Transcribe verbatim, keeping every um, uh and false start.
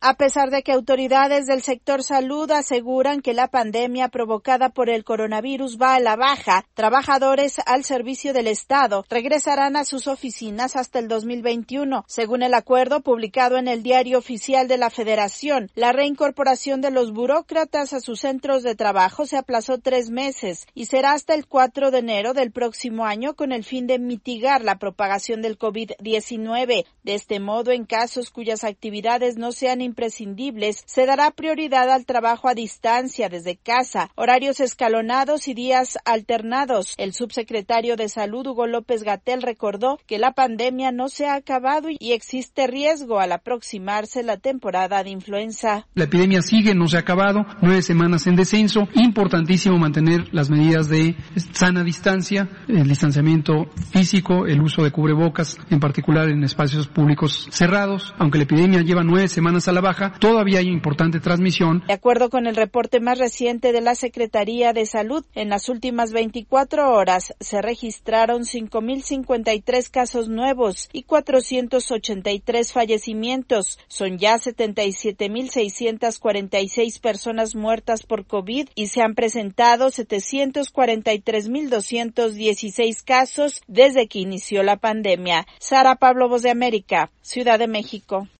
A pesar de que autoridades del sector salud aseguran que la pandemia provocada por el coronavirus va a la baja, trabajadores al servicio del Estado regresarán a sus oficinas hasta el dos mil veintiuno. Según el acuerdo publicado en el Diario Oficial de la Federación, la reincorporación de los burócratas a sus centros de trabajo se aplazó tres meses y será hasta el cuatro de enero del próximo año con el fin de mitigar la propagación del COVID diecinueve. De este modo, en casos cuyas actividades no sean imprescindibles, se dará prioridad al trabajo a distancia desde casa, horarios escalonados y días alternados. El subsecretario de Salud, Hugo López-Gatell, recordó que la pandemia no se ha acabado y existe riesgo al aproximarse la temporada de influenza. La epidemia sigue, no se ha acabado, nueve semanas en descenso. Importantísimo mantener las medidas de sana distancia, el distanciamiento físico, el uso de cubrebocas, en particular en espacios públicos cerrados. Aunque la epidemia lleva nueve semanas a la baja, todavía hay importante transmisión. De acuerdo con el reporte más reciente de la Secretaría de Salud, en las últimas veinticuatro horas se registraron cinco mil cincuenta y tres casos nuevos y cuatrocientos ochenta y tres fallecimientos. Son ya setenta y siete mil seiscientas cuarenta y seis personas muertas por COVID y se han presentado setecientos cuarenta y tres mil doscientos dieciséis casos desde que inició la pandemia. Sara Pablo, Voz de América, Ciudad de México.